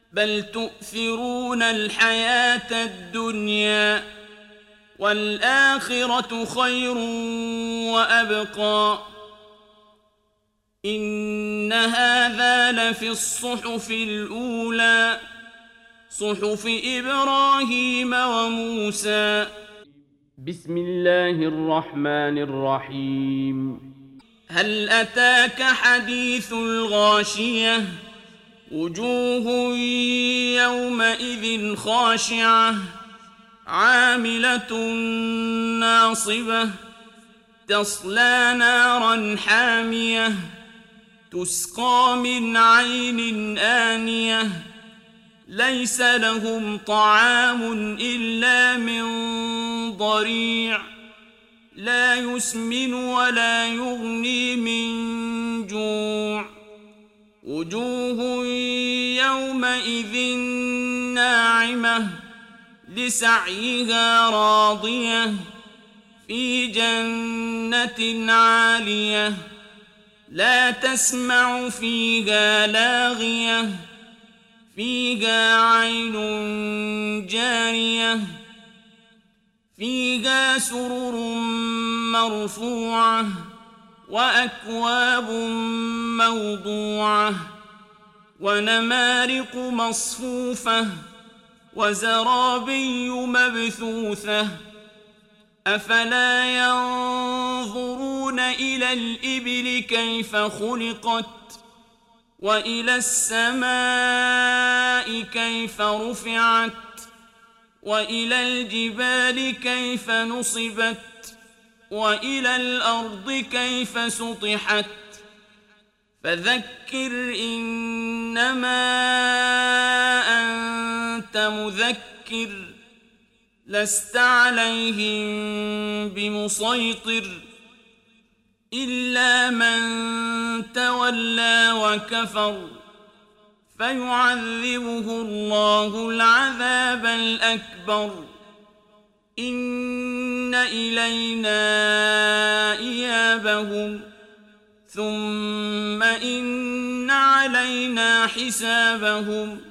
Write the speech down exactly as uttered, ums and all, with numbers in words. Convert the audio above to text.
بل تؤثرون الحياة الدنيا والآخرة خير وأبقى إن هذا لفي الصحف الأولى صحف إبراهيم وموسى. بسم الله الرحمن الرحيم. هل أتاك حديث الغاشية وجوه يومئذ خاشعة عاملة ناصبة تصلى نارا حامية تسقى من عين آنية ليس لهم طعام إلا من ضريع لا يسمن ولا يغني من جوع وجوه يومئذ ناعمة لسعيها راضية في جنة عالية لا تسمع فيها لاغية فيها عين جارية فيها سرر مرفوعة وأكواب موضوعة ونمارق مصفوفة وزرابي مبثوثة أفلا ينظرون إلى الإبل كيف خلقت وإلى السماء كيف رفعت وإلى الجبال كيف نصبت وإلى الأرض كيف سطحت فذكر إنما أنت مذكر لست عليهم بمسيطر إلا من تولى وكفر فيعذبه الله العذاب الأكبر إن إلينا إيابهم ثم إن علينا حسابهم